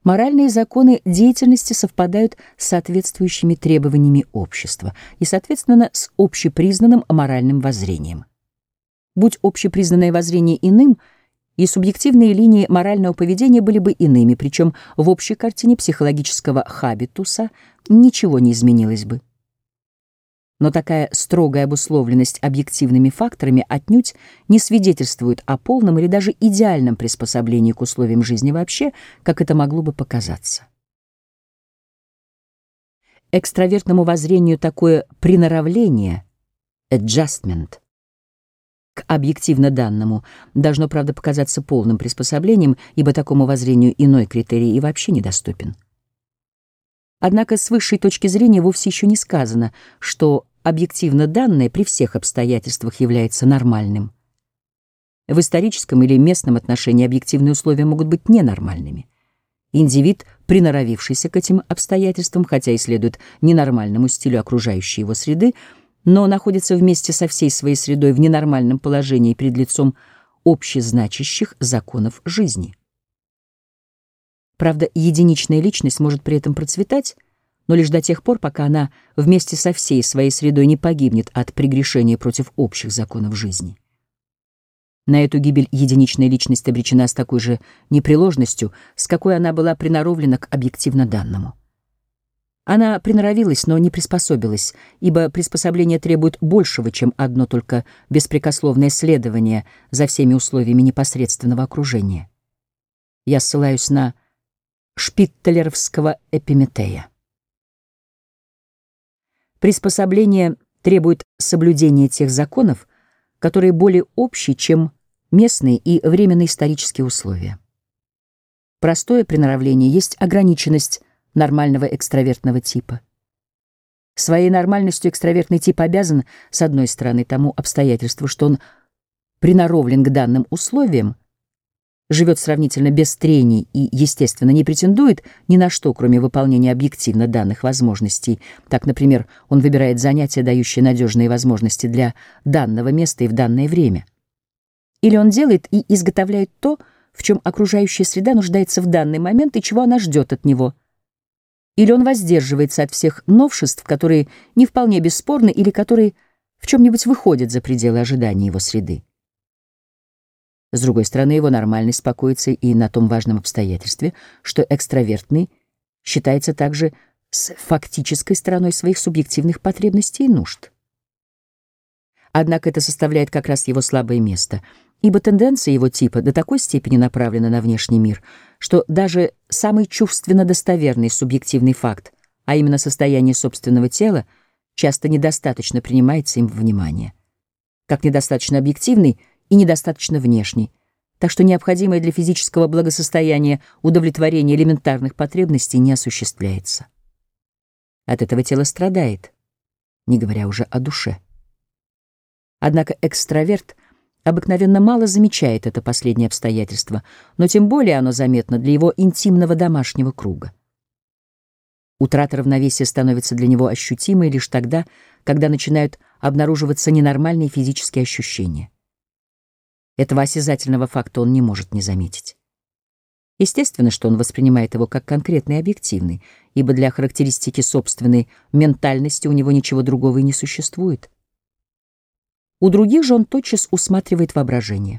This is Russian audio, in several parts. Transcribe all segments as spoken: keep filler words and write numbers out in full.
Моральные законы деятельности совпадают с соответствующими требованиями общества и, соответственно, с общепризнанным моральным воззрением. Будь общепризнанное воззрение иным, и субъективные линии морального поведения были бы иными, причем в общей картине психологического хабитуса ничего не изменилось бы. Но такая строгая обусловленность объективными факторами отнюдь не свидетельствует о полном или даже идеальном приспособлении к условиям жизни вообще, как это могло бы показаться. Экстравертному воззрению такое приноравление, adjustment, к объективно данному должно, правда, показаться полным приспособлением, ибо такому воззрению иной критерий и вообще недоступен. Однако с высшей точки зрения вовсе еще не сказано, что объективно данное при всех обстоятельствах является нормальным. В историческом или местном отношении объективные условия могут быть ненормальными. Индивид, приноровившийся к этим обстоятельствам, хотя и следует ненормальному стилю окружающей его среды, но находится вместе со всей своей средой в ненормальном положении перед лицом общезначащих законов жизни. Правда, единичная личность может при этом процветать, но лишь до тех пор, пока она вместе со всей своей средой не погибнет от прегрешения против общих законов жизни. На эту гибель единичная личность обречена с такой же непреложностью, с какой она была приноровлена к объективно данному. Она приноровилась, но не приспособилась, ибо приспособление требует большего, чем одно только беспрекословное следование за всеми условиями непосредственного окружения. Я ссылаюсь на шпиттелеровского Эпиметея. Приспособление требует соблюдения тех законов, которые более общие, чем местные и временные исторические условия. Простое приноровление есть ограниченность нормального экстравертного типа. Своей нормальностью экстравертный тип обязан, с одной стороны, тому обстоятельству, что он приноровлен к данным условиям, живет сравнительно без трений и, естественно, не претендует ни на что, кроме выполнения объективно данных возможностей. Так, например, он выбирает занятия, дающие надежные возможности для данного места и в данное время. Или он делает и изготовляет то, в чем окружающая среда нуждается в данный момент и чего она ждет от него. Или он воздерживается от всех новшеств, которые не вполне бесспорны или которые в чем-нибудь выходят за пределы ожиданий его среды. С другой стороны, его нормальность покоится и на том важном обстоятельстве, что экстравертный считается также с фактической стороной своих субъективных потребностей и нужд. Однако это составляет как раз его слабое место, ибо тенденция его типа до такой степени направлена на внешний мир, что даже самый чувственно достоверный субъективный факт, а именно состояние собственного тела, часто недостаточно принимается им во внимание, как недостаточно объективный и недостаточно внешний, так что необходимое для физического благосостояния удовлетворение элементарных потребностей не осуществляется. От этого тело страдает, не говоря уже о душе. Однако экстраверт обыкновенно мало замечает это последнее обстоятельство, но тем более оно заметно для его интимного домашнего круга. Утрата равновесия становится для него ощутимой лишь тогда, когда начинают обнаруживаться ненормальные физические ощущения. Этого осязательного факта он не может не заметить. Естественно, что он воспринимает его как конкретный и объективный, ибо для характеристики собственной ментальности у него ничего другого и не существует. У других же он тотчас усматривает воображение.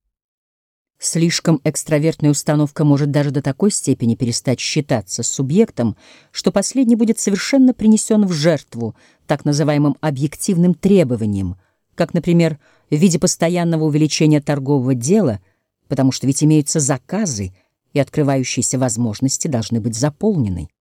Слишком экстравертная установка может даже до такой степени перестать считаться с субъектом, что последний будет совершенно принесен в жертву так называемым объективным требованиям, как, например, в виде постоянного увеличения торгового дела, потому что ведь имеются заказы, и открывающиеся возможности должны быть заполнены.